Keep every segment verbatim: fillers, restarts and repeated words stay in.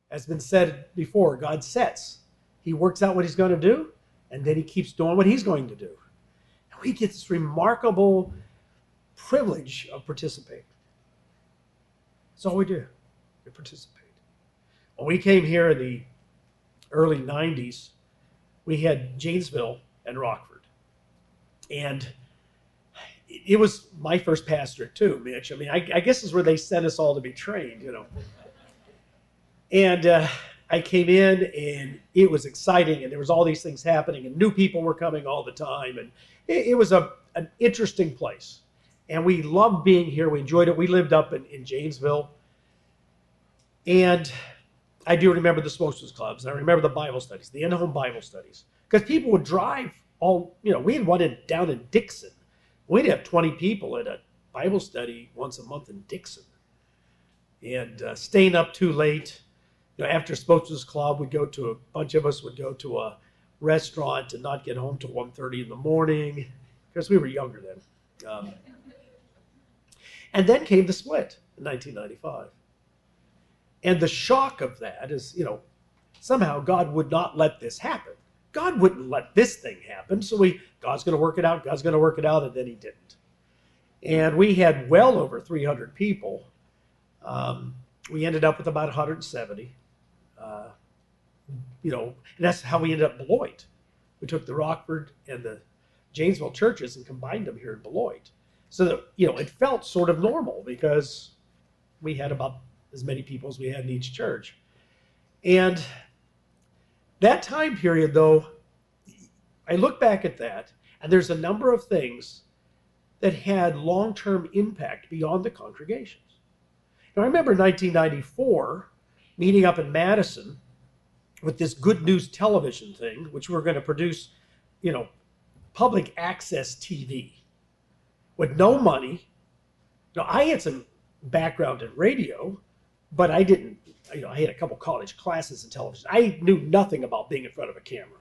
As been said before, God sets. He works out what he's going to do, and then he keeps doing what he's going to do. And we get this remarkable privilege of participating. That's all we do. We participate. When we came here in the early nineties, we had Janesville and Rockford. And it was my first pastorate too, Mitch. I mean, I, I guess is where they sent us all to be trained, you know. And uh, I came in, and it was exciting, and there was all these things happening, and new people were coming all the time, and it, it was a an interesting place. And we loved being here. We enjoyed it. We lived up in, in Janesville. And I do remember the Smokesters Clubs. I remember the Bible studies, the in-home Bible studies. Because people would drive all, you know, we had one in, down in Dixon. We'd have twenty people at a Bible study once a month in Dixon. And uh, staying up too late. You know, after Smokesters Club, we'd go to, a bunch of us would go to a restaurant and not get home till one thirty in the morning. Because we were younger then. Um, and then came the split in nineteen ninety-five. And the shock of that is, you know, somehow God would not let this happen. God wouldn't let this thing happen. So we, God's going to work it out. God's going to work it out. And then he didn't. And we had well over three hundred people. Um, we ended up with about one hundred seventy. Uh, you know, and that's how we ended up in Beloit. We took the Rockford and the Janesville churches and combined them here in Beloit. So that, you know, it felt sort of normal because we had about as many people as we had in each church. And that time period, though, I look back at that, and there's a number of things that had long-term impact beyond the congregations. Now, I remember nineteen ninety-four meeting up in Madison with this Good News Television thing, which we were going to produce, you know, public access T V with no money. Now, I had some background in radio, but I didn't, you know, I had a couple college classes in television. I knew nothing about being in front of a camera.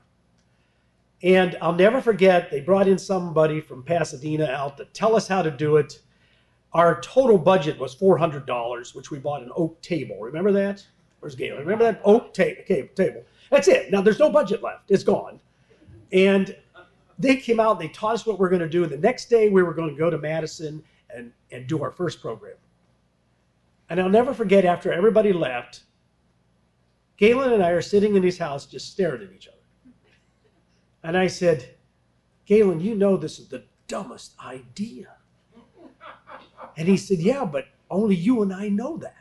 And I'll never forget, they brought in somebody from Pasadena out to tell us how to do it. Our total budget was four hundred dollars, which we bought an oak table. Remember that? Where's Galen? Remember that oak ta- table? That's it. Now, there's no budget left. It's gone. And they came out, they taught us what we're going to do. And the next day, we were going to go to Madison and, and do our first program. And I'll never forget, after everybody left, Galen and I are sitting in his house just staring at each other. And I said, Galen, you know this is the dumbest idea. And he said, yeah, but only you and I know that.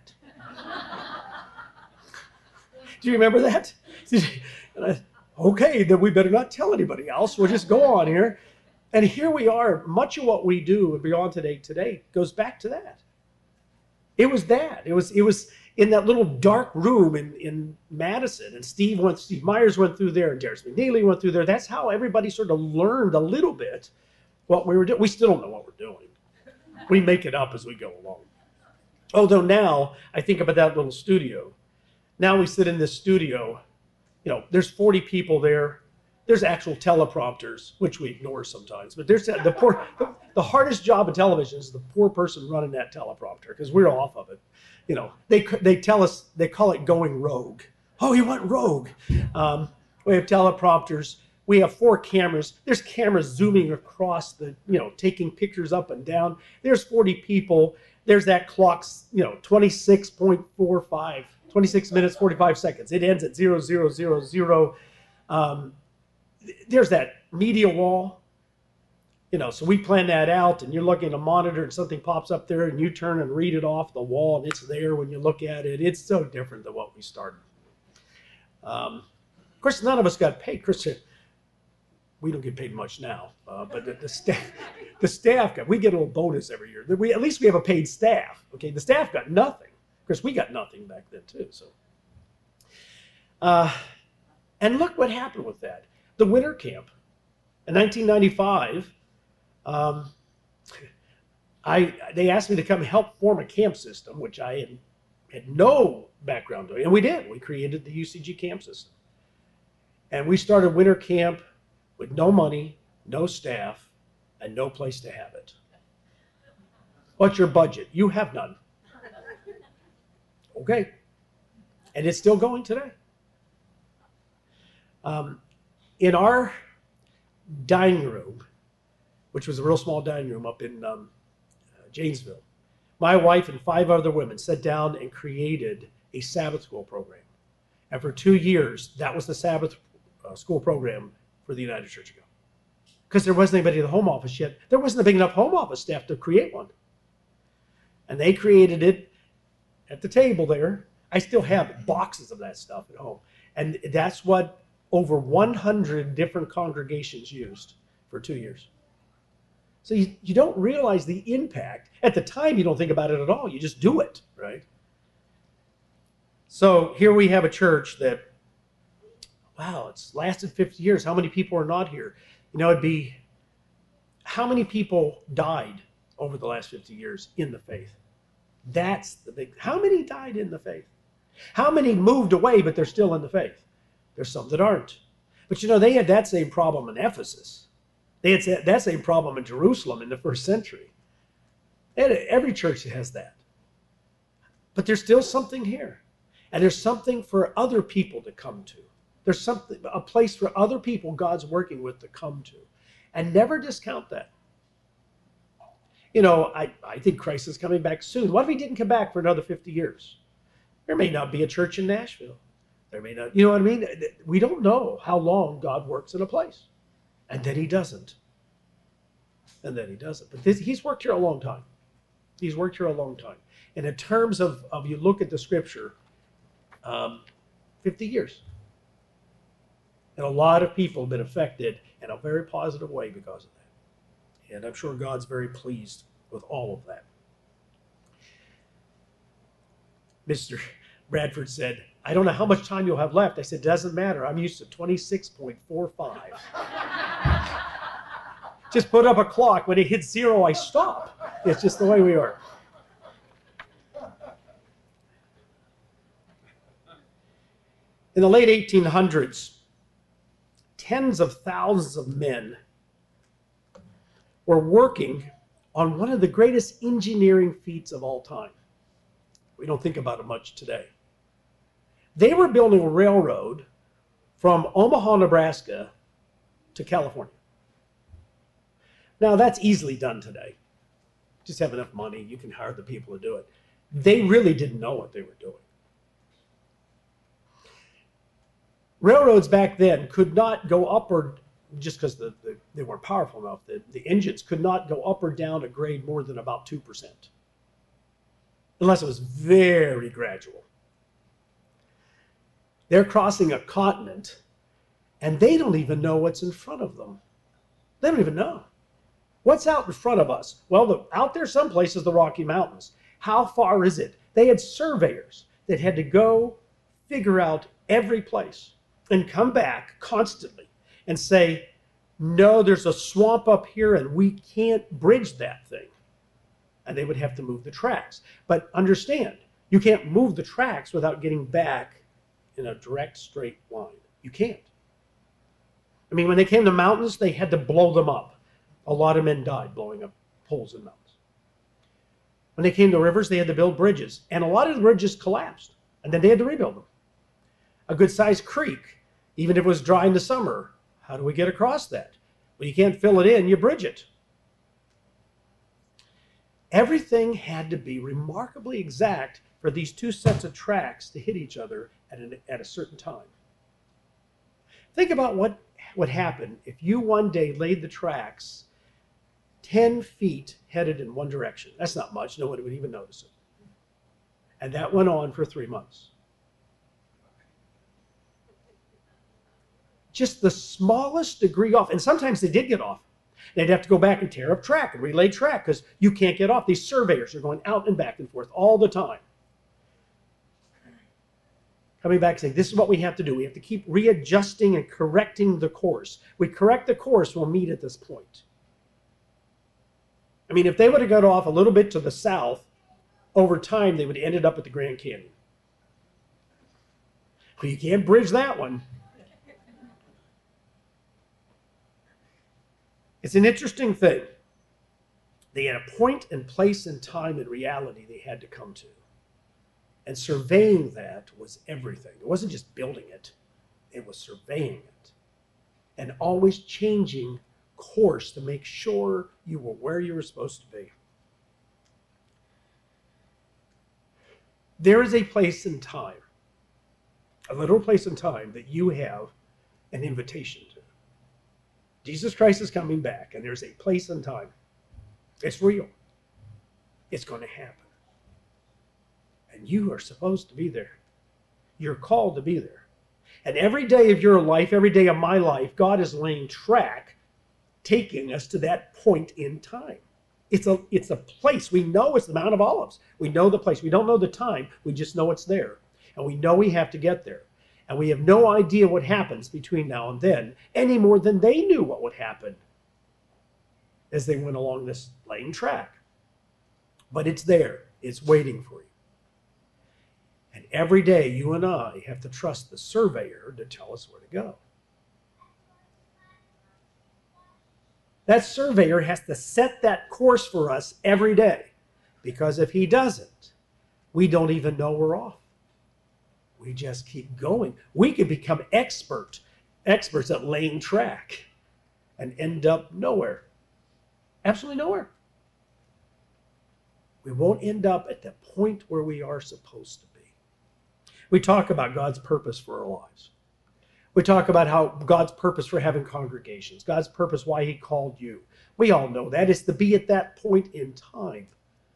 Do you remember that? And I, okay, then we better not tell anybody else. We'll just go on here. And here we are. Much of what we do Beyond Today today goes back to that. It was that. It was it was in that little dark room in, in Madison. And Steve went, Steve Myers went through there, and Darius McNeely went through there. That's how everybody sort of learned a little bit what we were doing. We still don't know what we're doing. We make it up as we go along. Although now I think about that little studio. Now we sit in this studio, you know, there's forty people there. There's actual teleprompters, which we ignore sometimes. But there's the poor, the, the hardest job in television is the poor person running that teleprompter, because we're off of it. You know, they they tell us, they call it going rogue. Oh, you went rogue. Um, we have teleprompters. We have four cameras. There's cameras zooming across the, you know, taking pictures up and down. There's forty people. There's that clock's, you know, twenty-six point four five, twenty-six minutes, forty-five seconds. It ends at zero, zero, zero, zero. Um, there's that media wall. You know, so we plan that out, and you're looking at a monitor and something pops up there, and you turn and read it off the wall, and it's there when you look at it. It's so different than what we started. Um, of course, none of us got paid. Chris, we don't get paid much now, uh, but the, the staff, the staff got. We get a little bonus every year. We at least we have a paid staff. Okay, the staff got nothing. Of course, we got nothing back then too. So, uh, and look what happened with that. The winter camp in nineteen ninety-five. Um, I they asked me to come help form a camp system, which I had, had no background doing, and we did. We created the U C G camp system, and we started winter camp with no money, no staff, and no place to have it. What's your budget? You have none. Okay. And it's still going today. Um, in our dining room, which was a real small dining room up in um, uh, Janesville, my wife and five other women sat down and created a Sabbath school program. And for two years, that was the Sabbath uh, school program for the United Church of God. Because there wasn't anybody in the home office yet. There wasn't a big enough home office staff to create one. And they created it at the table there. I still have boxes of that stuff at home. And that's what over one hundred different congregations used for two years. So you, you don't realize the impact. At the time, you don't think about it at all. You just do it, right? So here we have a church that, wow, it's lasted fifty years. How many people are not here? You know, it'd be, how many people died over the last fifty years in the faith? That's the big, how many died in the faith? How many moved away, but they're still in the faith? There's some that aren't. But you know, they had that same problem in Ephesus. They had that same problem in Jerusalem in the first century. And every church has that. But there's still something here. And there's something for other people to come to. There's something, a place for other people God's working with to come to. And never discount that. You know, I, I think Christ is coming back soon. What if he didn't come back for another fifty years? There may not be a church in Nashville. There may not, you know what I mean? We don't know how long God works in a place. And then he doesn't. And then he doesn't. But this, he's worked here a long time. He's worked here a long time. And in terms of, of you look at the scripture, um, fifty years. And a lot of people have been affected in a very positive way because of that. And I'm sure God's very pleased with all of that. Mister Bradford said, I don't know how much time you'll have left. I said, doesn't matter. I'm used to twenty-six point four five. Just put up a clock. When it hits zero, I stop. It's just the way we are. In the late eighteen hundreds, tens of thousands of men were working on one of the greatest engineering feats of all time. We don't think about it much today. They were building a railroad from Omaha, Nebraska to California. Now, that's easily done today. Just have enough money, you can hire the people to do it. They really didn't know what they were doing. Railroads back then could not go up or, just because the, the, they weren't powerful enough, the, the engines could not go up or down a grade more than about two percent. Unless it was very gradual. They're crossing a continent, and they don't even know what's in front of them. They don't even know. What's out in front of us? Well, the, out there someplace is the Rocky Mountains. How far is it? They had surveyors that had to go figure out every place and come back constantly and say, no, there's a swamp up here and we can't bridge that thing. And they would have to move the tracks. But understand, you can't move the tracks without getting back in a direct, straight line. You can't. I mean, when they came to mountains, they had to blow them up. A lot of men died blowing up holes in mountains. When they came to rivers, they had to build bridges. And a lot of the bridges collapsed. And then they had to rebuild them. A good-sized creek, even if it was dry in the summer, how do we get across that? Well, you can't fill it in, you bridge it. Everything had to be remarkably exact for these two sets of tracks to hit each other at, an, at a certain time. Think about what would happen if you one day laid the tracks ten feet headed in one direction. That's not much. No one would even notice it. And that went on for three months. Just the smallest degree off. And sometimes they did get off. They'd have to go back and tear up track and relay track because you can't get off. These surveyors are going out and back and forth all the time. Coming back and saying, this is what we have to do. We have to keep readjusting and correcting the course. We correct the course, we'll meet at this point. I mean, if they would have got off a little bit to the south, over time, they would have ended up at the Grand Canyon. Well, you can't bridge that one. It's an interesting thing. They had a point and place and time and reality they had to come to. And surveying that was everything. It wasn't just building it, it was surveying it. And always changing course to make sure you were where you were supposed to be. There is a place in time, a literal place in time, that you have an invitation to. Jesus Christ is coming back, and there's a place in time. It's real. It's going to happen. And you are supposed to be there. You're called to be there. And every day of your life, every day of my life, God is laying track, taking us to that point in time. It's a, it's a place. We know it's the Mount of Olives. We know the place. We don't know the time. We just know it's there. And we know we have to get there. And we have no idea what happens between now and then, any more than they knew what would happen as they went along this laying track. But it's there. It's waiting for you. And every day you and I have to trust the surveyor to tell us where to go. That surveyor has to set that course for us every day. Because if he doesn't, we don't even know we're off. We just keep going. We could become expert, experts at laying track and end up nowhere. Absolutely nowhere. We won't end up at the point where we are supposed to be. We talk about God's purpose for our lives. We talk about how God's purpose for having congregations, God's purpose why he called you. We all know that is to be at that point in time.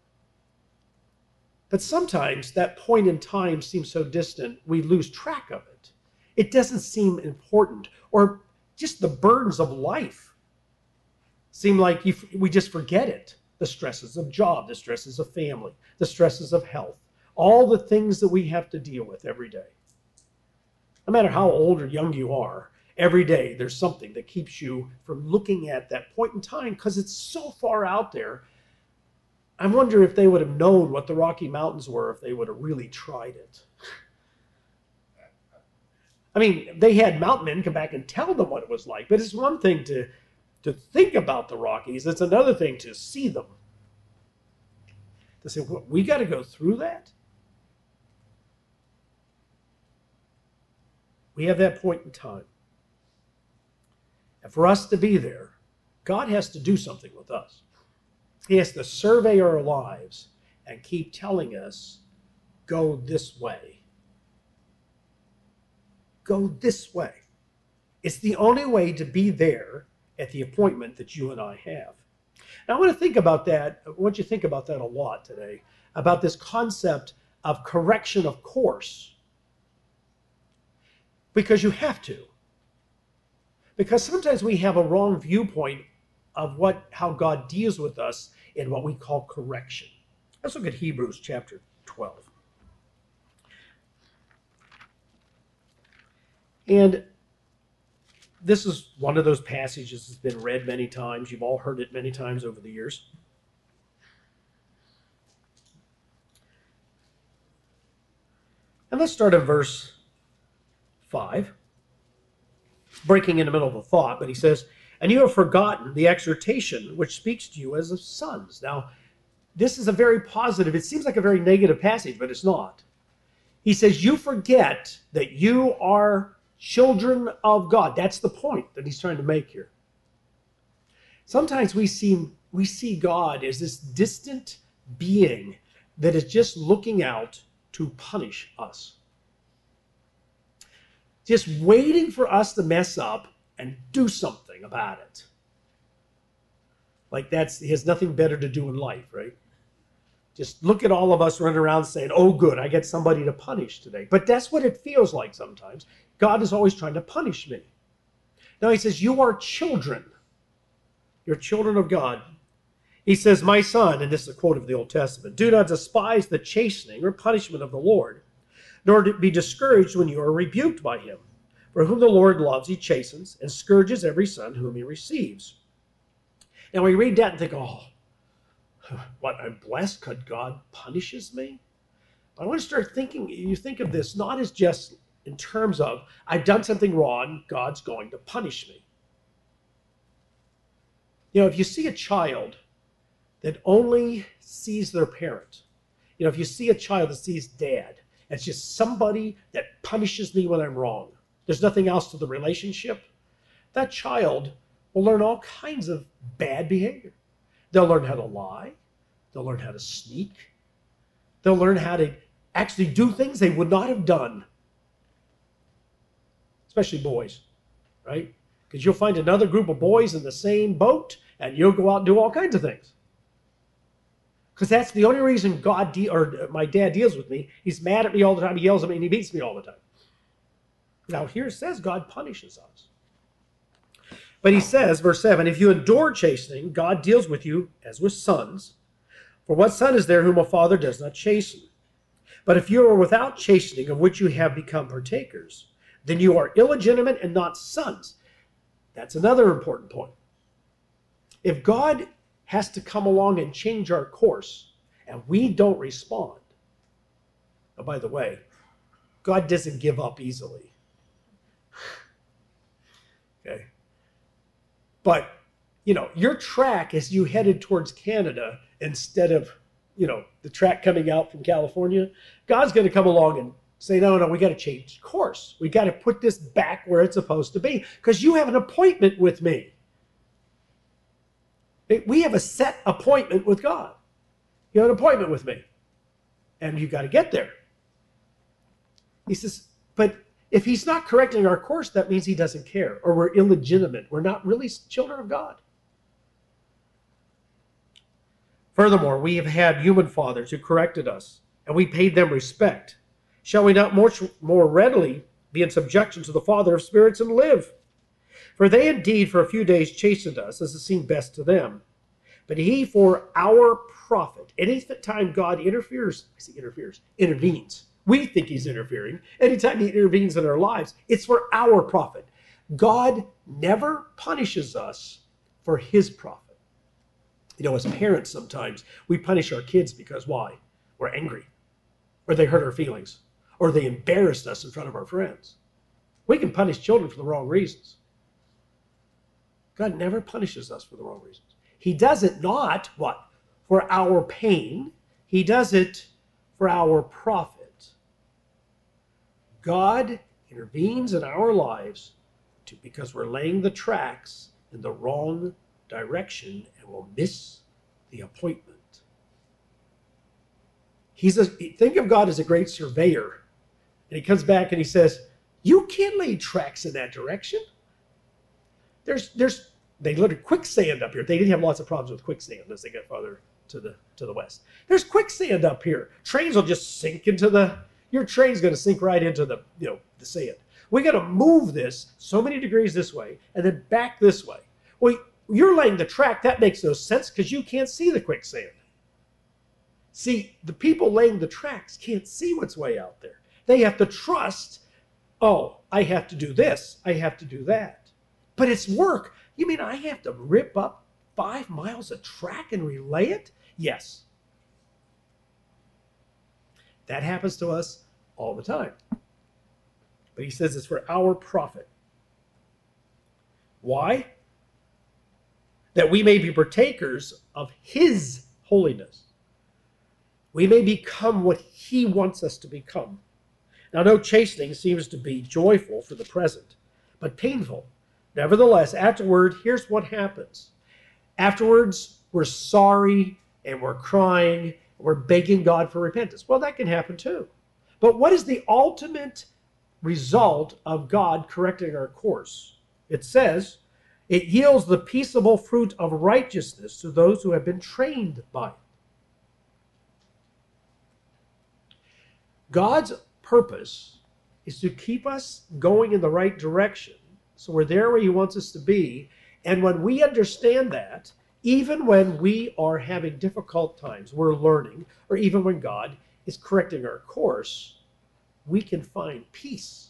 But sometimes that point in time seems so distant, we lose track of it. It doesn't seem important, or just the burdens of life seem like you, we just forget it. The stresses of job, the stresses of family, the stresses of health, all the things that we have to deal with every day. No matter how old or young you are, every day there's something that keeps you from looking at that point in time because it's so far out there. I wonder if they would have known what the Rocky Mountains were if they would have really tried it. I mean, they had mountain men come back and tell them what it was like, but it's one thing to, to think about the Rockies. It's another thing to see them. To say, well, we got to go through that? We have that point in time. And for us to be there, God has to do something with us. He has to survey our lives and keep telling us, go this way. Go this way. It's the only way to be there at the appointment that you and I have. Now, I want to think about that. I want you to think about that a lot today, about this concept of correction of course. Because you have to. Because sometimes we have a wrong viewpoint of what how God deals with us in what we call correction. Let's look at Hebrews chapter twelve. And this is one of those passages that's been read many times. You've all heard it many times over the years. And let's start at verse five. Breaking in the middle of a thought, but he says, and you have forgotten the exhortation which speaks to you as of sons. Now, this is a very positive, it seems like a very negative passage, but it's not. He says, you forget that you are children of God. That's the point that he's trying to make here. Sometimes we see, we see God as this distant being that is just looking out to punish us. Just waiting for us to mess up and do something about it. Like that's, he has nothing better to do in life, right? Just look at all of us running around saying, oh good, I get somebody to punish today. But that's what it feels like sometimes. God is always trying to punish me. Now he says, you are children. You're children of God. He says, my son, and this is a quote of the Old Testament, do not despise the chastening or punishment of the Lord, nor be discouraged when you are rebuked by him. For whom the Lord loves, he chastens, and scourges every son whom he receives. Now we read that and think, oh, what, I'm blessed because God punishes me? But I want to start thinking, you think of this not as just in terms of, I've done something wrong, God's going to punish me. You know, if you see a child that only sees their parent, you know, if you see a child that sees dad, It's just somebody that punishes me when I'm wrong. There's nothing else to the relationship. That child will learn all kinds of bad behavior. They'll learn how to lie. They'll learn how to sneak. They'll learn how to actually do things they would not have done. Especially boys, right? Because you'll find another group of boys in the same boat, and you'll go out and do all kinds of things. Because that's the only reason God de- or my dad deals with me. He's mad at me all the time. He yells at me, and he beats me all the time. Now here it says God punishes us. But he says, verse seven, if you endure chastening, God deals with you as with sons. For what son is there whom a father does not chasten? But if you are without chastening, of which you have become partakers, then you are illegitimate and not sons. That's another important point. If God has to come along and change our course, and we don't respond, oh, by the way, God doesn't give up easily. Okay. But, you know, your track as you headed towards Canada instead of, you know, the track coming out from California, God's going to come along and say, no, no, we got to change course. We got to put this back where it's supposed to be because you have an appointment with me. We have a set appointment with God. You have an appointment with me. And you got to get there. He says, but if he's not correcting our course, that means he doesn't care, or we're illegitimate. We're not really children of God. Furthermore, we have had human fathers who corrected us, and we paid them respect. Shall we not much more readily be in subjection to the Father of spirits and live? For they indeed for a few days chastened us, as it seemed best to them. But he for our profit. Any time God interferes, I say interferes, intervenes. We think he's interfering. Anytime he intervenes in our lives, it's for our profit. God never punishes us for his profit. You know, as parents sometimes, we punish our kids because why? We're angry. Or they hurt our feelings. Or they embarrassed us in front of our friends. We can punish children for the wrong reasons. God never punishes us for the wrong reasons. He does it not, what? For our pain. He does it for our profit. God intervenes in our lives to, because we're laying the tracks in the wrong direction and we'll miss the appointment. He's a, think of God as a great surveyor. And he comes back and he says, you can't lay tracks in that direction. There's, there's, they literally quicksand up here. They didn't have lots of problems with quicksand as they got farther to the, to the west. There's quicksand up here. Trains will just sink into the, your train's going to sink right into the, you know, the sand. We got to move this so many degrees this way and then back this way. Well, you're laying the track. That makes no sense because you can't see the quicksand. See, the people laying the tracks can't see what's way out there. They have to trust, oh, I have to do this. I have to do that. But it's work. You mean I have to rip up five miles of track and relay it? Yes. That happens to us all the time. But he says it's for our profit. Why? That we may be partakers of his holiness. We may become what he wants us to become. Now, no chastening seems to be joyful for the present, but painful. Nevertheless, afterward, here's what happens. Afterwards, we're sorry and we're crying. We're begging God for repentance. Well, that can happen too. But what is the ultimate result of God correcting our course? It says, it yields the peaceable fruit of righteousness to those who have been trained by it. God's purpose is to keep us going in the right direction, so we're there where he wants us to be. And when we understand that, even when we are having difficult times, we're learning, or even when God is correcting our course, we can find peace.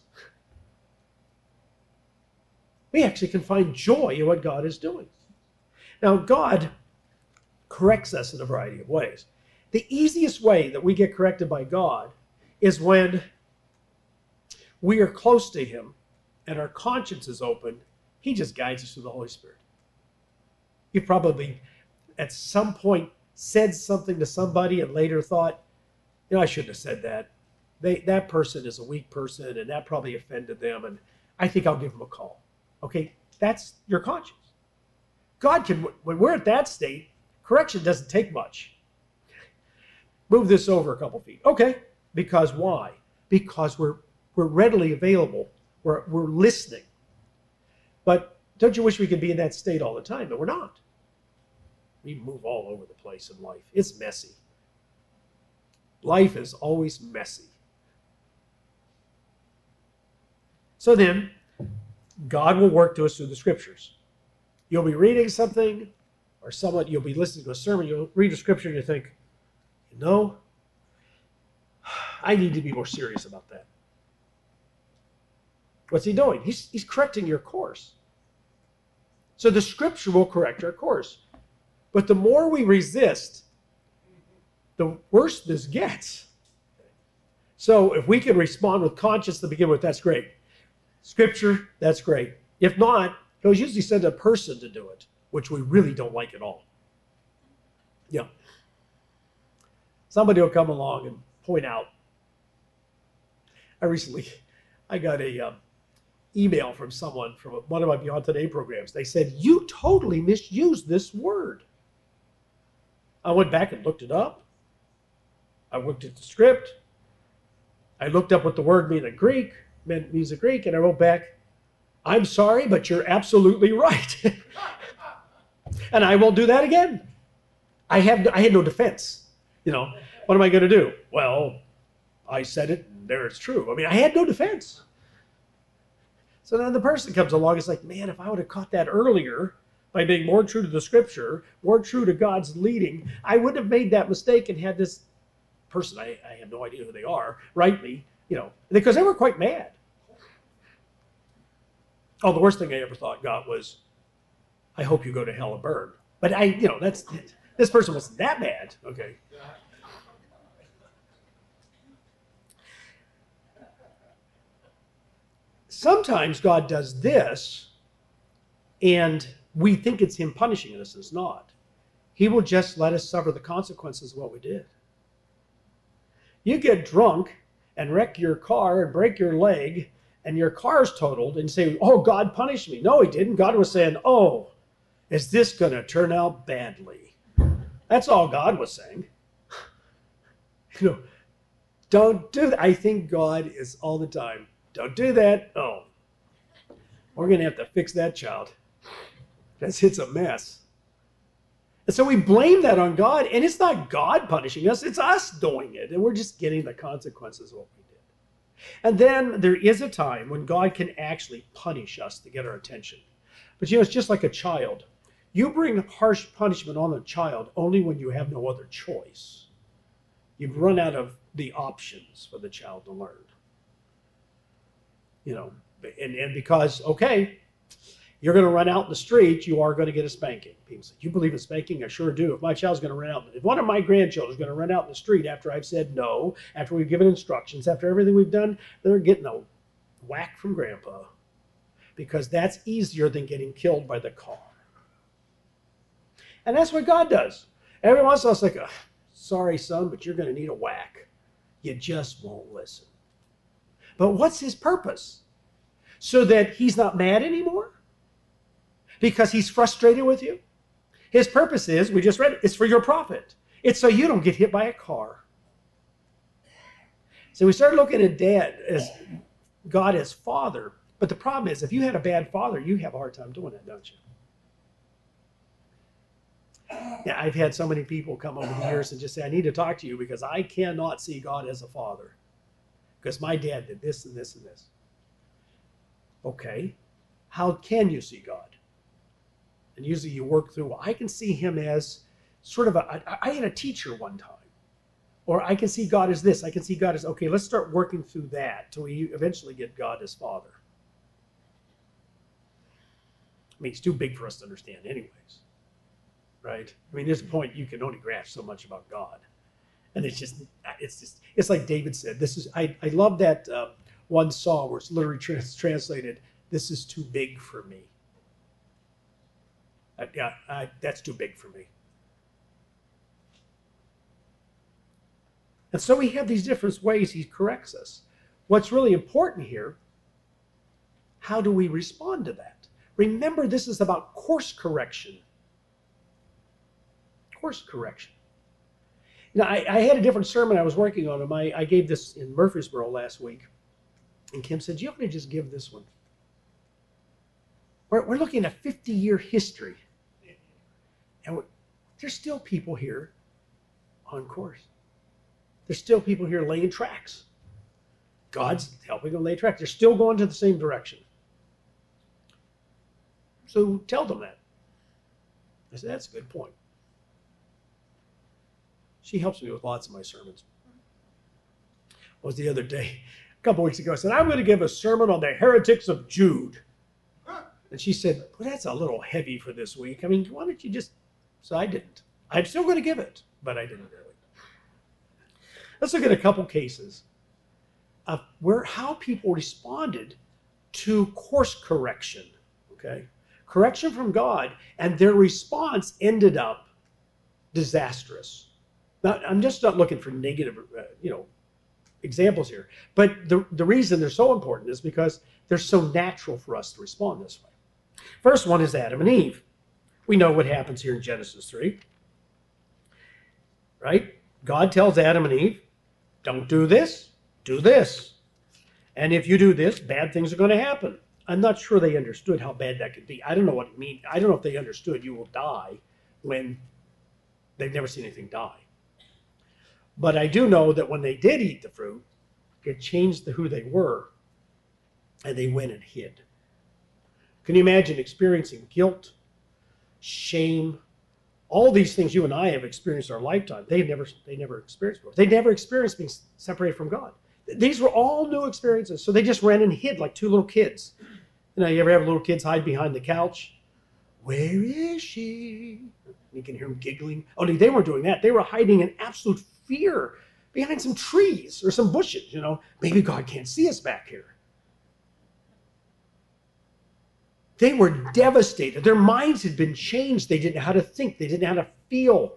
We actually can find joy in what God is doing. Now, God corrects us in a variety of ways. The easiest way that we get corrected by God is when we are close to him and our conscience is open. He just guides us through the Holy Spirit. You probably at some point said something to somebody and later thought, you know, I shouldn't have said that. they that person is a weak person and that probably offended them, and I think I'll give them a call. Okay, that's your conscience. God can, when we're at that state, correction doesn't take much. Move this over a couple feet. Okay, because why? Because we're we're readily available. We're we're listening. But don't you wish we could be in that state all the time? But we're not. We move all over the place in life. It's messy. Life is always messy. So then, God will work to us through the scriptures. You'll be reading something, or someone, you'll be listening to a sermon, you'll read a scripture and you think, you know, I need to be more serious about that. What's he doing? He's, he's correcting your course. So the scripture will correct our course. But the more we resist, the worse this gets. So if we can respond with conscience to begin with, that's great. Scripture, that's great. If not, he'll usually send a person to do it, which we really don't like at all. Yeah. Somebody will come along and point out. I recently, I got a um, email from someone from one of my Beyond Today programs. They said, you totally misused this word. I went back and looked it up. I looked at the script. I looked up what the word means in Greek, meant means in Greek, and I wrote back, I'm sorry, but you're absolutely right. And I won't do that again. I have I had no defense. You know, what am I going to do? Well, I said it, and there it's true. I mean, I had no defense. So then the person comes along, it's like, man, if I would have caught that earlier by being more true to the scripture, more true to God's leading, I wouldn't have made that mistake and had this person, I, I have no idea who they are, write me, you know, because they were quite mad. Oh, the worst thing I ever thought God was, I hope you go to hell and burn. But I, you know, that's, this person wasn't that bad. Okay. Sometimes God does this, and we think it's him punishing us. It's not. He will just let us suffer the consequences of what we did. You get drunk and wreck your car and break your leg, and your car's totaled, and say, oh, God punished me. No, he didn't. God was saying, oh, is this going to turn out badly? That's all God was saying. You know, don't do that. I think God is all the time, don't do that. Oh, we're going to have to fix that child. That's, it's a mess. And so we blame that on God, and it's not God punishing us. It's us doing it, and we're just getting the consequences of what we did. And then there is a time when God can actually punish us to get our attention. But you know, it's just like a child. You bring harsh punishment on a child only when you have no other choice. You've run out of the options for the child to learn. You know, and, and because, okay, you're going to run out in the street, you are going to get a spanking. People say, you believe in spanking? I sure do. If my child's going to run out, if one of my grandchildren is going to run out in the street after I've said no, after we've given instructions, after everything we've done, they're getting a whack from grandpa. Because that's easier than getting killed by the car. And that's what God does. Every once in a while, it's like, oh, sorry, son, but you're going to need a whack. You just won't listen. But what's his purpose? So that he's not mad anymore? Because he's frustrated with you? His purpose is, we just read it, it's for your profit. It's so you don't get hit by a car. So we started looking at dad as God as father. But the problem is, if you had a bad father, you have a hard time doing that, don't you? Yeah, I've had so many people come over the years and just say, I need to talk to you because I cannot see God as a father. Because my dad did this and this and this. Okay, how can you see God? And usually you work through, well, I can see him as sort of a, I, I had a teacher one time. Or I can see God as this, I can see God as, okay, let's start working through that till we eventually get God as Father. I mean, he's too big for us to understand anyways, right? I mean, there's a point you can only grasp so much about God. And it's just, it's just, it's like David said, this is, I, I love that uh, one song where it's literally trans translated, this is too big for me. Uh, yeah, uh, that's too big for me. And so we have these different ways he corrects us. What's really important here, how do we respond to that? Remember, this is about course correction. Course correction. You know, I, I had a different sermon I was working on. Him. I, I gave this in Murfreesboro last week. And Kim said, you want me to just give this one? We're, we're looking at a fifty-year history. And we're, there's still people here on course. There's still people here laying tracks. God's helping them lay tracks. They're still going to the same direction. So tell them that. I said, that's a good point. She helps me with lots of my sermons. What was the other day? A couple weeks ago, I said, I'm going to give a sermon on the heretics of Jude. And she said, well, that's a little heavy for this week. I mean, why don't you just... So I didn't. I'm still going to give it, but I didn't really. Let's look at a couple cases of where how people responded to course correction. Okay? Correction from God, and their response ended up disastrous. Now, I'm just not looking for negative, uh, you know, examples here. But the, the reason they're so important is because they're so natural for us to respond this way. First one is Adam and Eve. We know what happens here in Genesis three. Right? God tells Adam and Eve, don't do this, do this. And if you do this, bad things are going to happen. I'm not sure they understood how bad that could be. I don't know what it means. I don't know if they understood you will die when they've never seen anything die. But I do know that when they did eat the fruit, it changed the, who they were, and they went and hid. Can you imagine experiencing guilt, shame, all these things you and I have experienced in our lifetime? They never, they never experienced before. They never experienced being separated from God. These were all new experiences, so they just ran and hid like two little kids. You know, you ever have little kids hide behind the couch? Where is she? You can hear them giggling. Oh, they weren't doing that. They were hiding in absolute fear behind some trees or some bushes, you know. Maybe God can't see us back here. They were devastated. Their minds had been changed. They didn't know how to think. They didn't know how to feel.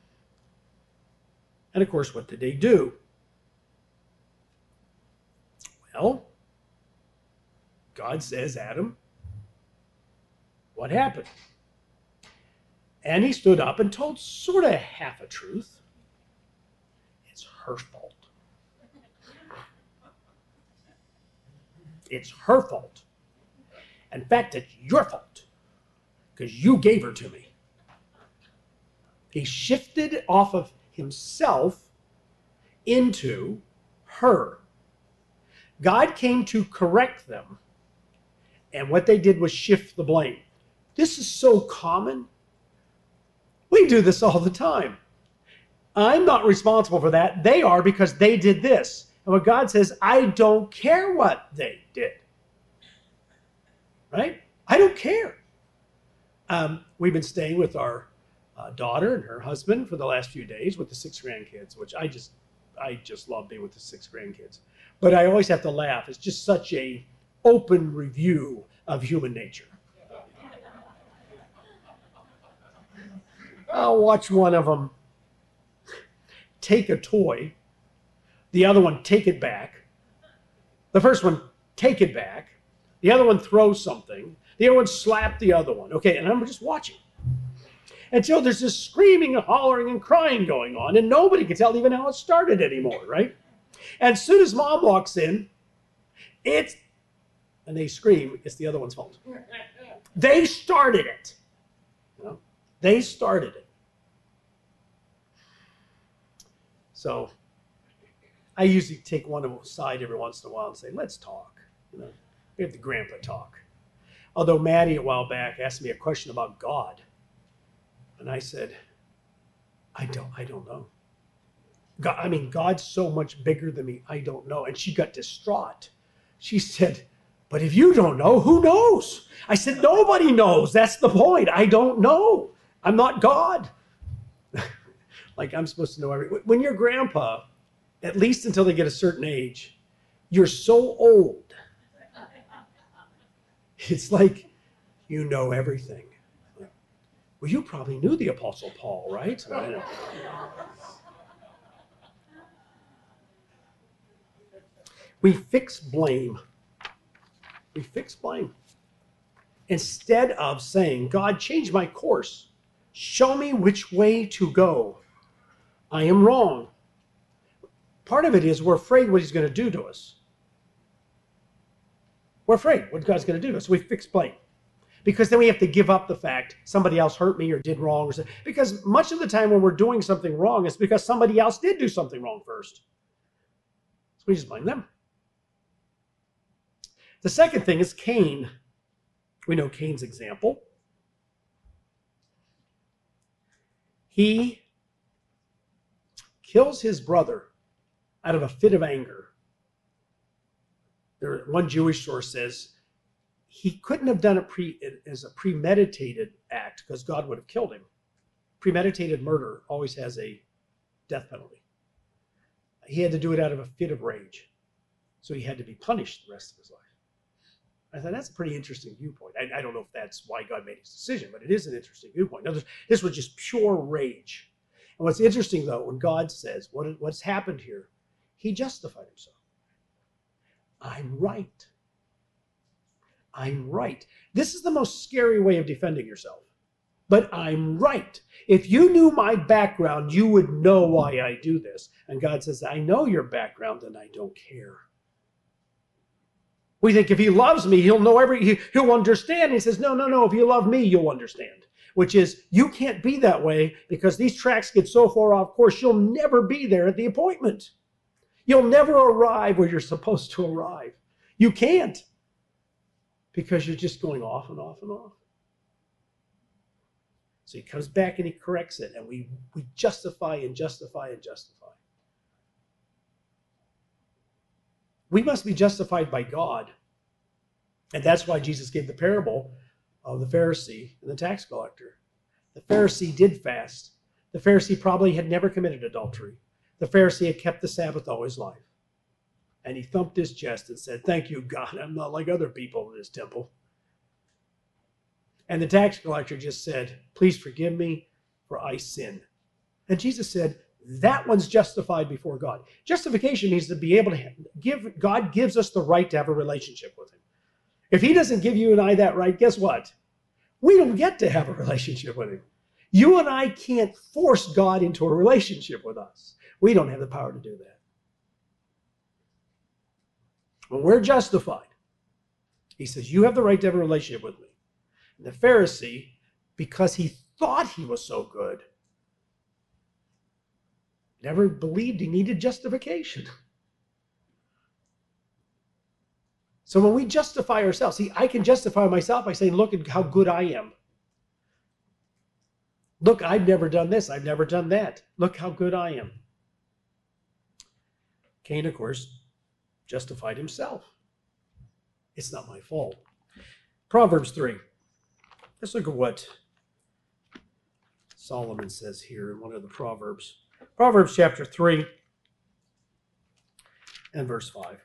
And of course, what did they do? Well, God says, Adam, what happened? And he stood up and told sort of half a truth. It's her fault. It's her fault. In fact, it's your fault because you gave her to me. He shifted off of himself into her. God came to correct them, and what they did was shift the blame. This is so common. We do this all the time. I'm not responsible for that. They are because they did this. And what God says, I don't care what they did. Right? I don't care. Um, we've been staying with our uh, daughter and her husband for the last few days with the six grandkids, which I just, I just love being with the six grandkids. But I always have to laugh. It's just such a open review of human nature. I'll watch one of them take a toy, the other one take it back, the first one take it back, the other one throw something, the other one slap the other one. Okay, and I'm just watching. And so there's this screaming and hollering and crying going on, and nobody can tell even how it started anymore, right? And as soon as mom walks in, it's, and they scream, it's the other one's fault. They started it. You know? They started it. So I usually take one aside every once in a while and say, let's talk. You know, we have the grandpa talk. Although Maddie a while back asked me a question about God. And I said, I don't, I don't know. God, I mean, God's so much bigger than me. I don't know. And she got distraught. She said, but if you don't know, who knows? I said, nobody knows. That's the point. I don't know. I'm not God. Like I'm supposed to know everything. When you're grandpa, at least until they get a certain age, you're so old. It's like you know everything. Well, you probably knew the Apostle Paul, right? We fix blame. We fix blame. Instead of saying, God, change my course. Show me which way to go. I am wrong. Part of it is we're afraid what he's going to do to us. We're afraid what God's going to do to us. We fix blame. Because then we have to give up the fact somebody else hurt me or did wrong. Or something. Because much of the time when we're doing something wrong, it's because somebody else did do something wrong first. So we just blame them. The second thing is Cain. We know Cain's example. He kills his brother out of a fit of anger. There, one Jewish source says he couldn't have done it pre, as a premeditated act because God would have killed him. Premeditated murder always has a death penalty. He had to do it out of a fit of rage. So he had to be punished the rest of his life. I thought that's a pretty interesting viewpoint. I, I don't know if that's why God made his decision, but it is an interesting viewpoint. Now, this was just pure rage. And what's interesting, though, when God says what, what's happened here, he justified himself. I'm right. I'm right. This is the most scary way of defending yourself. But I'm right. If you knew my background, you would know why I do this. And God says, I know your background and I don't care. We think if he loves me, he'll know every, he, he'll understand. He says, no, no, no. If you love me, you'll understand. Which is, you can't be that way because these tracks get so far off course, you'll never be there at the appointment. You'll never arrive where you're supposed to arrive. You can't because you're just going off and off and off. So he comes back and he corrects it, and we, we justify and justify and justify. We must be justified by God. And that's why Jesus gave the parable of the Pharisee and the tax collector. The Pharisee did fast. The Pharisee probably had never committed adultery. The Pharisee had kept the Sabbath all his life. And he thumped his chest and said, thank you, God, I'm not like other people in this temple. And the tax collector just said, please forgive me, for I sin. And Jesus said, that one's justified before God. Justification means to be able to give, God gives us the right to have a relationship with him. If he doesn't give you and I that right, guess what? We don't get to have a relationship with him. You and I can't force God into a relationship with us. We don't have the power to do that. When we're justified, he says, you have the right to have a relationship with me. And the Pharisee, because he thought he was so good, never believed he needed justification. So when we justify ourselves, see, I can justify myself by saying, look at how good I am. Look, I've never done this. I've never done that. Look how good I am. Cain, of course, justified himself. It's not my fault. Proverbs three. Let's look at what Solomon says here in one of the Proverbs. Proverbs chapter three and verse five.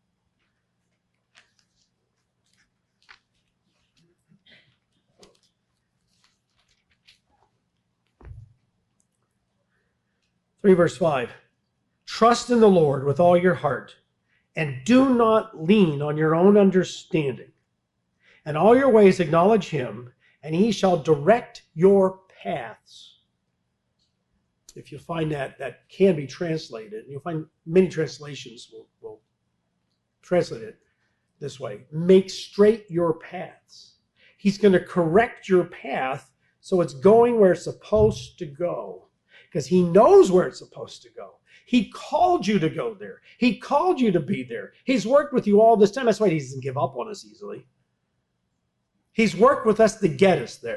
three verse five. Trust in the Lord with all your heart, and do not lean on your own understanding. In all your ways acknowledge him, and he shall direct your paths. If you find that, that can be translated, and you'll find many translations will, will translate it this way. Make straight your paths. He's going to correct your path so it's going where it's supposed to go, because he knows where it's supposed to go. He called you to go there. He called you to be there. He's worked with you all this time. That's why he doesn't give up on us easily. He's worked with us to get us there.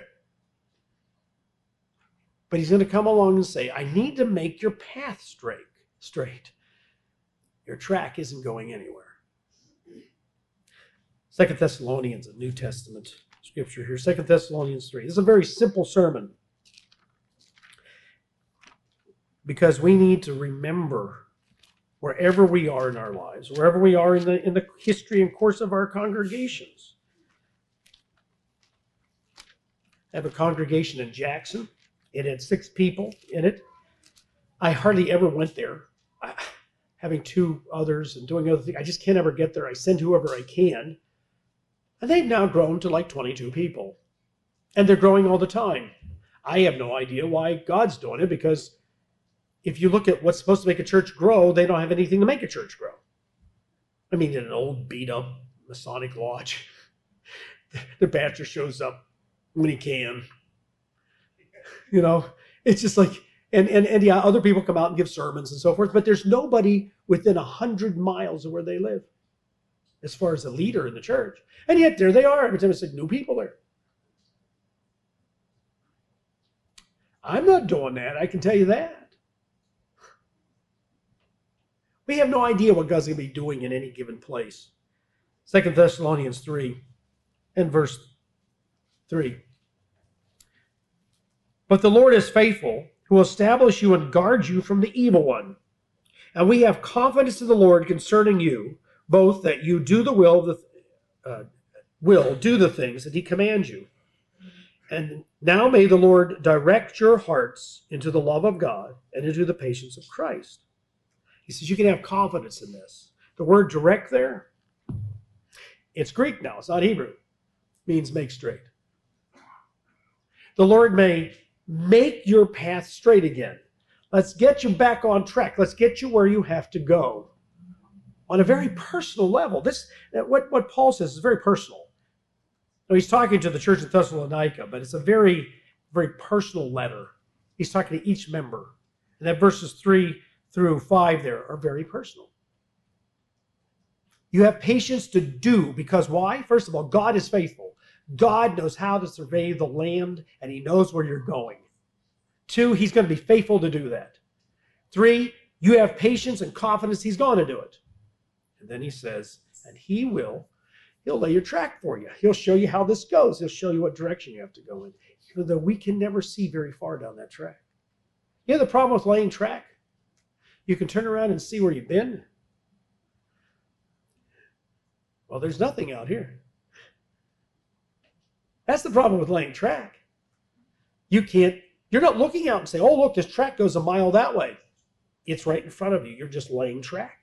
But he's going to come along and say, I need to make your path straight. straight. Your track isn't going anywhere. Second Thessalonians, a New Testament scripture here. Second Thessalonians three. This is a very simple sermon, because we need to remember wherever we are in our lives, wherever we are in the, in the history and course of our congregations. I have a congregation in Jackson. It had six people in it. I hardly ever went there. I, having two others and doing other things. I just can't ever get there. I send whoever I can. And they've now grown to like twenty-two people. And they're growing all the time. I have no idea why God's doing it, because if you look at what's supposed to make a church grow, they don't have anything to make a church grow. I mean, in an old beat-up Masonic lodge, the pastor shows up when he can. You know, it's just like, and, and, and yeah, other people come out and give sermons and so forth, but there's nobody within a hundred miles of where they live as far as a leader in the church. And yet there they are. Every time it's like new people there. I'm not doing that. I can tell you that. We have no idea what God's going to be doing in any given place. Second Thessalonians three and verse three. But the Lord is faithful, who will establish you and guard you from the evil one. And we have confidence in the Lord concerning you, both that you do the will, the, uh, will do the things that he commands you. And now may the Lord direct your hearts into the love of God and into the patience of Christ. He says you can have confidence in this. The word direct there, it's Greek now, it's not Hebrew. It means make straight. The Lord may make your path straight again. Let's get you back on track. Let's get you where you have to go. On a very personal level. This, what, what Paul says is very personal. Now, he's talking to the church of Thessalonica, but it's a very, very personal letter. He's talking to each member. And that verses three through five there are very personal. You have patience to do, because why? First of all, God is faithful. God knows how to survey the land, and he knows where you're going. Two, he's going to be faithful to do that. Three, you have patience and confidence he's going to do it. And then he says, and he will, he'll lay your track for you. He'll show you how this goes. He'll show you what direction you have to go in. Even though we can never see very far down that track. You know the problem with laying track? You can turn around and see where you've been. Well, there's nothing out here. That's the problem with laying track. You can't, you're not looking out and saying, oh, look, this track goes a mile that way. It's right in front of you. You're just laying track.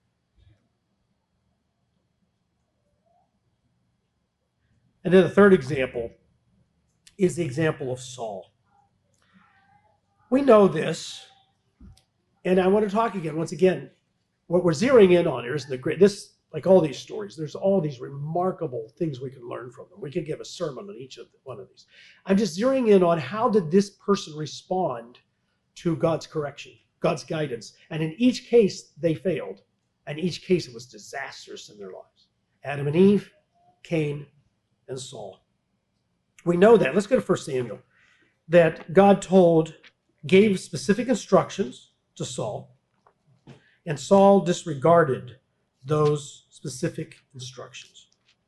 And then the third example is the example of Saul. We know this, and I want to talk again, once again, what we're zeroing in on here is the great, this, like all these stories, there's all these remarkable things we can learn from them. We could give a sermon on each of the, one of these. I'm just zeroing in on how did this person respond to God's correction, God's guidance. And in each case, they failed. And each case, it was disastrous in their lives. Adam and Eve, Cain, and Saul. We know that. Let's go to First Samuel. That God told, gave specific instructions to Saul, and Saul disregarded those specific instructions.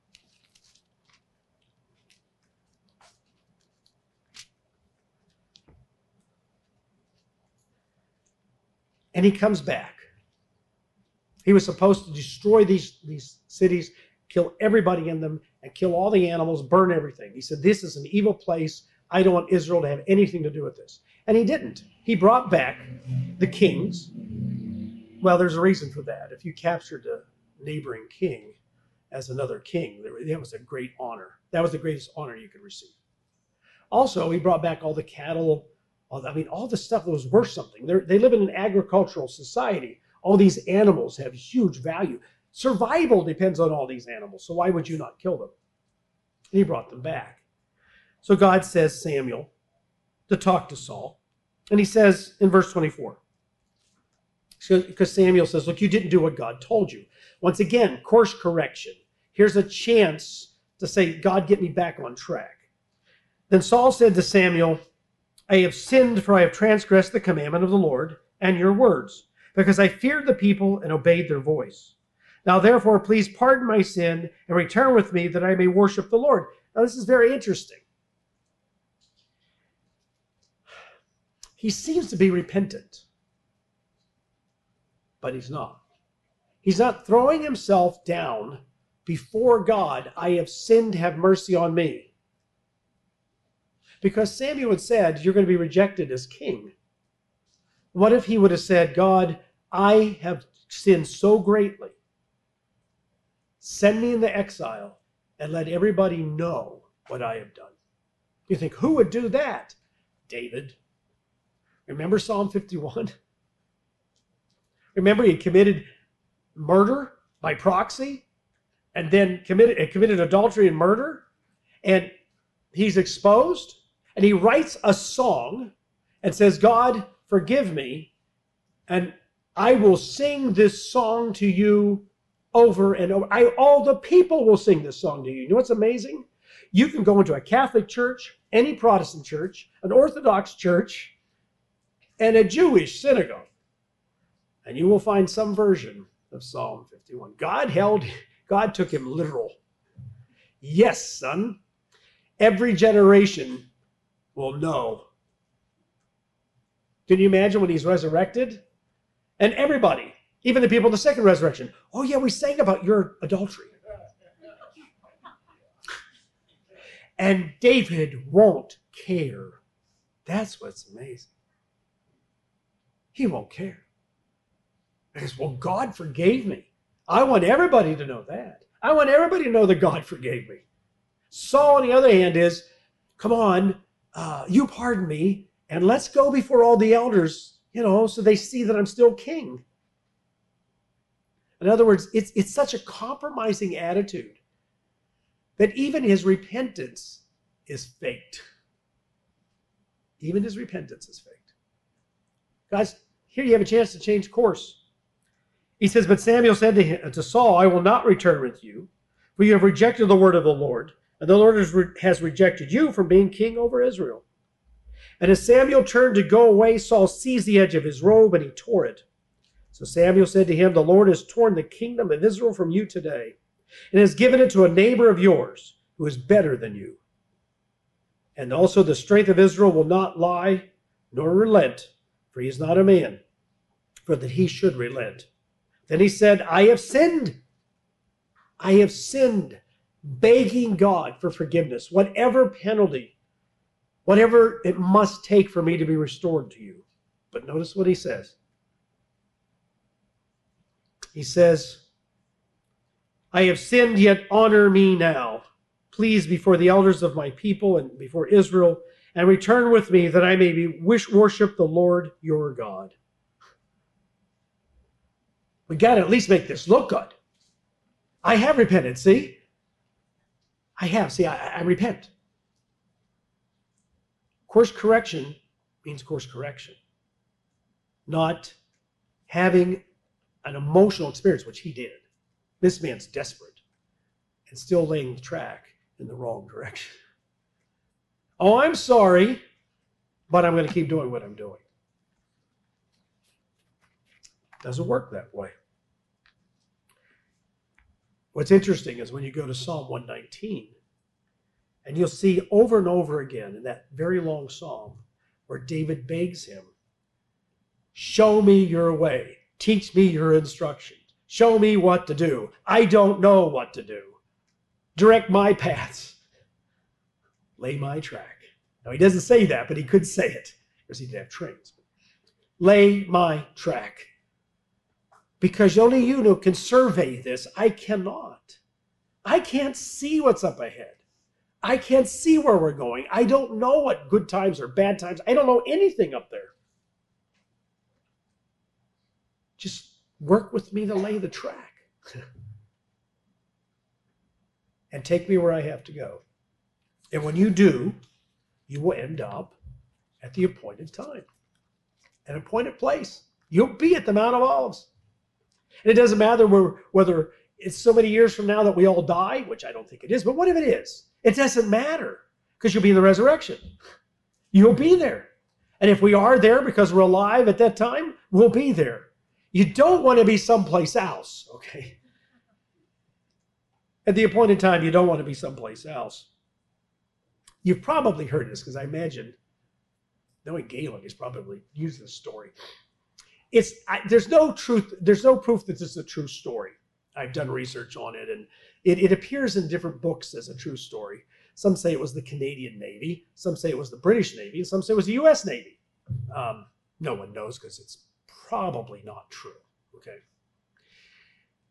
And he comes back. He was supposed to destroy these, these cities, kill everybody in them, and kill all the animals, burn everything. He said, this is an evil place. I don't want Israel to have anything to do with this. And he didn't. He brought back the kings. Well, there's a reason for that. If you captured a neighboring king as another king, that was a great honor. That was the greatest honor you could receive. Also, he brought back all the cattle, all the, I mean, all the stuff that was worth something. They're, they live in an agricultural society. All these animals have huge value. Survival depends on all these animals, so why would you not kill them? And he brought them back. So God says Samuel to talk to Saul. And he says in verse twenty-four, because Samuel says, look, you didn't do what God told you. Once again, course correction. Here's a chance to say, God, get me back on track. Then Saul said to Samuel, I have sinned, for I have transgressed the commandment of the Lord and your words, because I feared the people and obeyed their voice. Now, therefore, please pardon my sin and return with me that I may worship the Lord. Now, this is very interesting. He seems to be repentant, but he's not. He's not throwing himself down before God. I have sinned, have mercy on me. Because Samuel had said, you're going to be rejected as king. What if he would have said, God, I have sinned so greatly. Send me into exile and let everybody know what I have done. You think, who would do that? David. Remember Psalm fifty-one? Remember he committed murder by proxy and then committed, committed adultery and murder, and he's exposed, and he writes a song and says, God, forgive me, and I will sing this song to you over and over. I, all the people will sing this song to you. You know what's amazing? You can go into a Catholic church, any Protestant church, an Orthodox church, and a Jewish synagogue, and you will find some version of Psalm fifty-one. God held, God took him literal. Yes, son, every generation will know. Can you imagine when he's resurrected? And everybody, even the people in the second resurrection, oh yeah, we sang about your adultery. And David won't care. That's what's amazing. He won't care. Because, well, God forgave me. I want everybody to know that. I want everybody to know that God forgave me. Saul, on the other hand, is, come on, uh, you pardon me, and let's go before all the elders, you know, so they see that I'm still king. In other words, it's, it's such a compromising attitude that even his repentance is faked. Even his repentance is faked. Guys, here you have a chance to change course. He says, but Samuel said to, him, to Saul, I will not return with you, for you have rejected the word of the Lord, and the Lord has, re- has rejected you from being king over Israel. And as Samuel turned to go away, Saul seized the edge of his robe, and he tore it. So Samuel said to him, the Lord has torn the kingdom of Israel from you today, and has given it to a neighbor of yours, who is better than you. And also the strength of Israel will not lie, nor relent, for he is not a man, for that he should relent. Then he said, I have sinned. I have sinned, begging God for forgiveness, whatever penalty, whatever it must take for me to be restored to you. But notice what he says. He says, I have sinned, yet honor me now, please, before the elders of my people and before Israel, and return with me that I may be wish worship the Lord your God. We got to at least make this look good. I have repented, see? I have, see, I, I repent. Course correction means course correction. Not having an emotional experience, which he did. This man's desperate and still laying the track in the wrong direction. Oh, I'm sorry, but I'm going to keep doing what I'm doing. Doesn't work that way. What's interesting is when you go to Psalm one nineteen, and you'll see over and over again in that very long psalm where David begs him, show me your way, teach me your instructions, show me what to do. I don't know what to do. Direct my paths. Lay my track. Now, he doesn't say that, but he could say it, because he did have trains. Lay my track. Because only you know can survey this. I cannot. I can't see what's up ahead. I can't see where we're going. I don't know what good times or bad times. I don't know anything up there. Just work with me to lay the track. And take me where I have to go. And when you do, you will end up at the appointed time, an appointed place. You'll be at the Mount of Olives. And it doesn't matter whether it's so many years from now that we all die, which I don't think it is, but what if it is? It doesn't matter, because you'll be in the resurrection. You'll be there. And if we are there because we're alive at that time, we'll be there. You don't want to be someplace else, okay? At the appointed time, you don't want to be someplace else. You've probably heard this, because I imagine, knowing Galen, he's probably used this story. It's I, there's no truth, there's no proof that this is a true story. I've done research on it, and it, it appears in different books as a true story. Some say it was the Canadian Navy, some say it was the British Navy, some say it was the U S Navy. Um, no one knows, because it's probably not true, okay?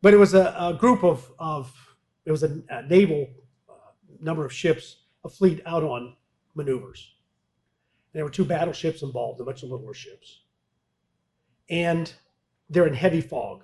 But it was a, a group of, of, it was a, a naval uh, number of ships, a fleet out on maneuvers. And there were two battleships involved, a bunch of littler ships. And they're in heavy fog.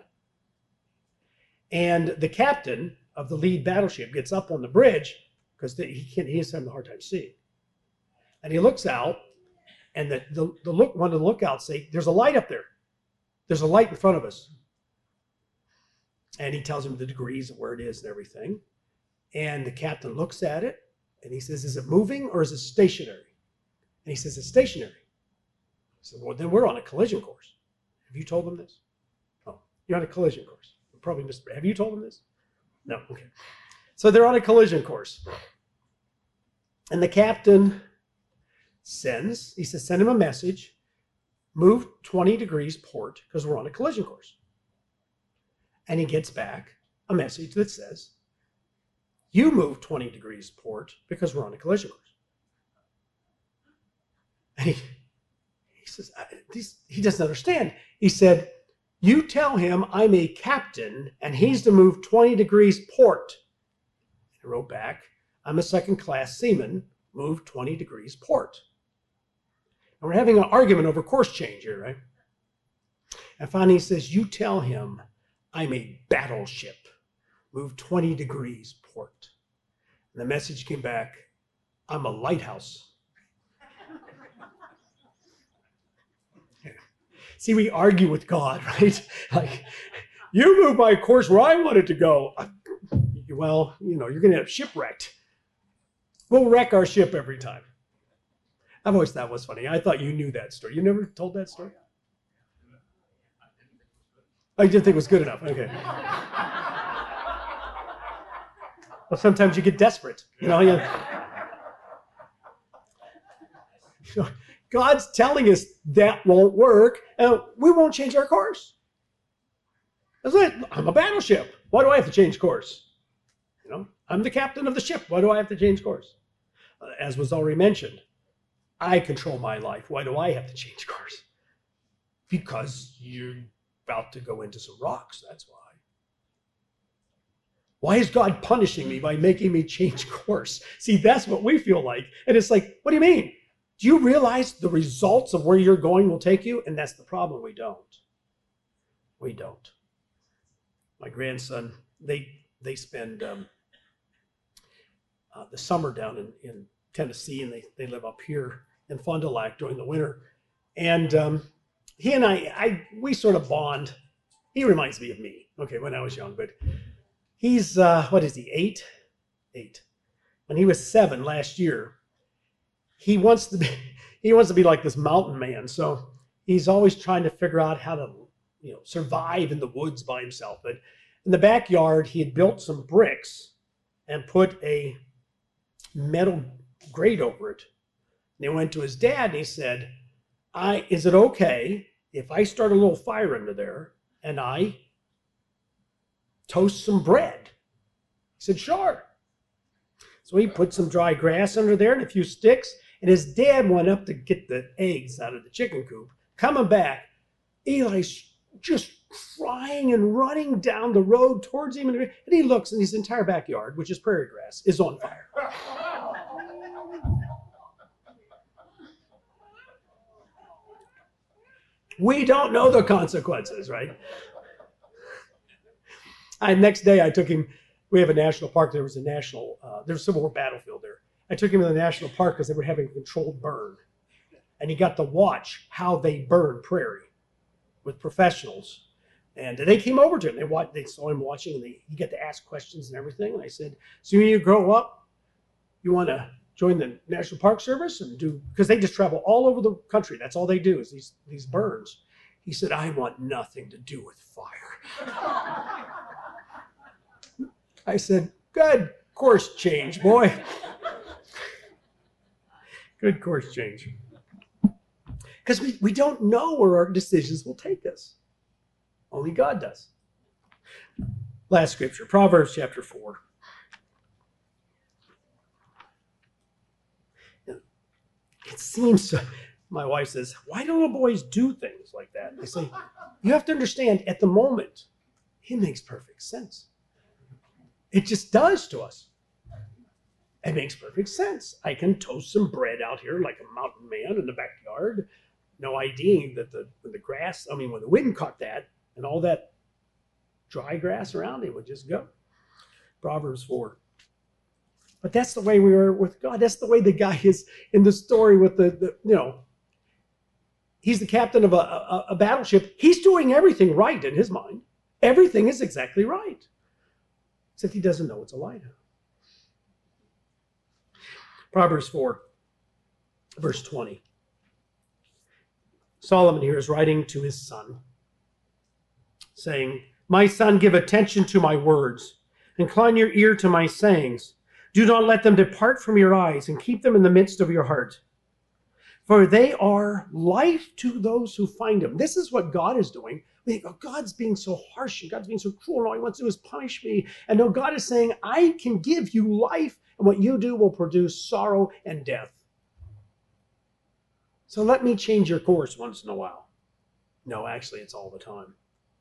And the captain of the lead battleship gets up on the bridge because he can't, he's having a hard time seeing. And he looks out, and the, the, the look, one of the lookouts say, "There's a light up there. There's a light in front of us." And he tells him the degrees of where it is and everything. And the captain looks at it, and he says, "Is it moving or is it stationary?" And he says, "It's stationary." He said, "Well, then we're on a collision course." Have you told them this? Oh, you're on a collision course. Probably missed. Have you told them this? No. Okay. So they're on a collision course. And the captain sends, he says, send him a message, move twenty degrees port because we're on a collision course. And he gets back a message that says, you move twenty degrees port because we're on a collision course. And he, he says, I, these, he doesn't understand. He said, you tell him I'm a captain and he's to move twenty degrees port. He wrote back, I'm a second class seaman, move twenty degrees port. And we're having an argument over course change here, right? And finally he says, you tell him I'm a battleship, move twenty degrees port. And the message came back, I'm a lighthouse. See, we argue with God, right? Like, you move my course where I want it to go. Well, you know, you're going to end up shipwrecked. We'll wreck our ship every time. I've always thought that was funny. I thought you knew that story. You never told that story? Oh, you didn't think it was good enough. Okay. Well, sometimes you get desperate. You know, you, you know God's telling us that won't work, and we won't change our course. That's it. I'm a battleship. Why do I have to change course? You know, I'm the captain of the ship. Why do I have to change course? Uh, as was already mentioned, I control my life. Why do I have to change course? Because you're about to go into some rocks. That's why. Why is God punishing me by making me change course? See, that's what we feel like. And it's like, what do you mean? Do you realize the results of where you're going will take you? And that's the problem. We don't. We don't. My grandson, they they spend um, uh, the summer down in, in Tennessee, and they, they live up here in Fond du Lac during the winter. And um, he and I, I, we sort of bond. He reminds me of me, okay, when I was young. But he's, uh, what is he, eight? Eight. When he was seven last year, he wants to be, he wants to be like this mountain man. So he's always trying to figure out how to, you know, survive in the woods by himself. But in the backyard, he had built some bricks and put a metal grate over it. And he went to his dad and he said, I, is it okay if I start a little fire under there and I toast some bread? He said, sure. So he put some dry grass under there and a few sticks. And his dad went up to get the eggs out of the chicken coop. Coming back, Eli's just crying and running down the road towards him. And he looks, and his entire backyard, which is prairie grass, is on fire. We don't know the consequences, right? And next day I took him, we have a national park. There was a national, uh, there's a Civil War battlefield there. I took him to the national park because they were having a controlled burn. And he got to watch how they burn prairie with professionals. And they came over to him. They, watched, they saw him watching, and they, he got to ask questions and everything. And I said, so when you grow up, you want to join the National Park Service and do, because they just travel all over the country. That's all they do is these, these burns. He said, I want nothing to do with fire. I said, good course change, boy. Good course change. Because we, we don't know where our decisions will take us. Only God does. Last scripture, Proverbs chapter four. It seems, so, my wife says, why don't little boys do things like that? I say, you have to understand, at the moment, it makes perfect sense. It just does to us. It makes perfect sense. I can toast some bread out here like a mountain man in the backyard. No idea that the when the grass, I mean, when the wind caught that and all that dry grass around it would just go. Proverbs four. But that's the way we are with God. That's the way the guy is in the story with the, the you know, he's the captain of a, a, a battleship. He's doing everything right in his mind. Everything is exactly right. Except he doesn't know it's a lie. Proverbs four, verse twenty. Solomon here is writing to his son, saying, "My son, give attention to my words. Incline your ear to my sayings. Do not let them depart from your eyes, and keep them in the midst of your heart. For they are life to those who find them." This is what God is doing. We think, oh, God's being so harsh, and God's being so cruel, and all he wants to do is punish me. And no, God is saying, I can give you life, and what you do will produce sorrow and death. So let me change your course once in a while. No, actually, it's all the time.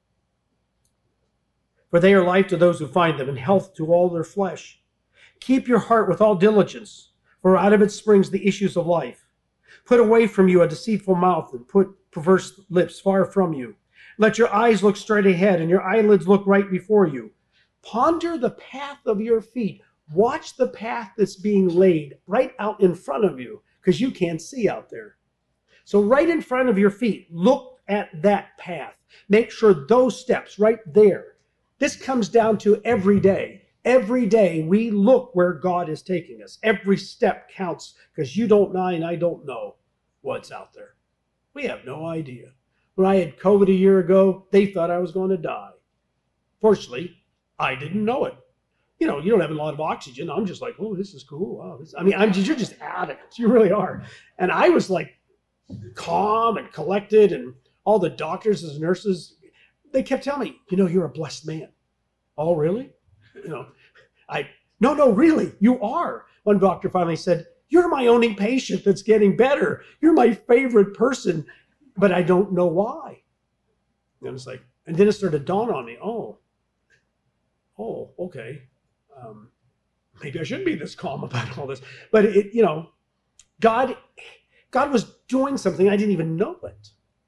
For they are life to those who find them, and health to all their flesh. Keep your heart with all diligence, for out of it springs the issues of life. Put away from you a deceitful mouth, and put perverse lips far from you. Let your eyes look straight ahead, and your eyelids look right before you. Ponder the path of your feet. Watch the path that's being laid right out in front of you, because you can't see out there. So right in front of your feet, look at that path. Make sure those steps right there. This comes down to every day. Every day we look where God is taking us. Every step counts, because you don't know and I don't know what's out there. We have no idea. When I had COVID a year ago, they thought I was going to die. Fortunately, I didn't know it. You know, you don't have a lot of oxygen. I'm just like, oh, this is cool. Wow, this, I mean, I'm just, you're just out of it. You really are. And I was like calm and collected, and all the doctors and nurses, they kept telling me, you know, you're a blessed man. Oh, really? You know, I, no, no, really, you are. One doctor finally said, you're my only patient that's getting better. You're my favorite person, but I don't know why. And it's like, and then it started to dawn on me, oh, oh, okay. Um, maybe I shouldn't be this calm about all this. But, it, you know, God, God was doing something. I didn't even know it.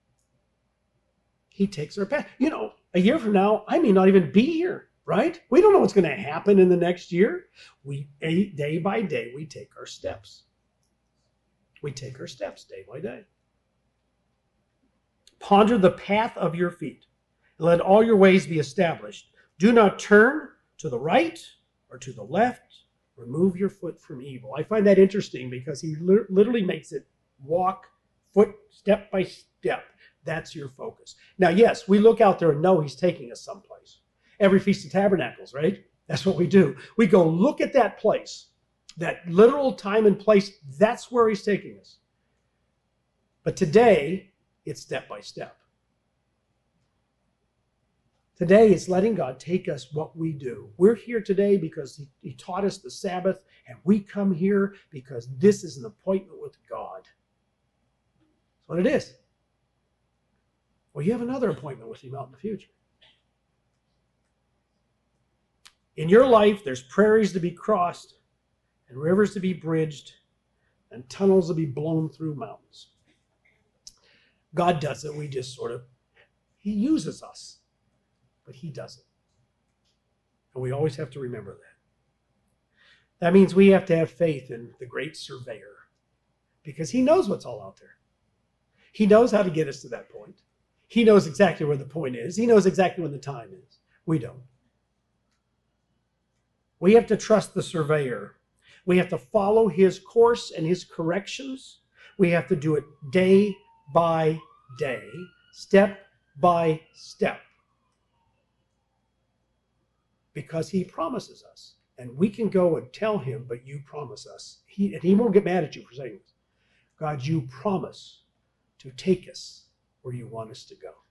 He takes our path. You know, a year from now, I may not even be here. Right? We don't know what's going to happen in the next year. We, day by day, we take our steps. We take our steps day by day. Ponder the path of your feet, and let all your ways be established. Do not turn to the right or to the left. Remove your foot from evil. I find that interesting because he literally makes it walk foot step by step. That's your focus. Now, yes, we look out there and know he's taking us someplace. Every Feast of Tabernacles, right? That's what we do. We go look at that place, that literal time and place. That's where he's taking us. But today, it's step by step. Today, it's letting God take us what we do. We're here today because he, he taught us the Sabbath, and we come here because this is an appointment with God. That's what it is. Well, you have another appointment with him out in the future. In your life, there's prairies to be crossed, and rivers to be bridged, and tunnels to be blown through mountains. God does it. We just sort of, he uses us, but he does it. And we always have to remember that. That means we have to have faith in the great surveyor, because he knows what's all out there. He knows how to get us to that point. He knows exactly where the point is. He knows exactly when the time is. We don't. We have to trust the surveyor. We have to follow his course and his corrections. We have to do it day by day, step by step. Because he promises us. And we can go and tell him, but you promise us. He, and he won't get mad at you for saying this. God, you promise to take us where you want us to go.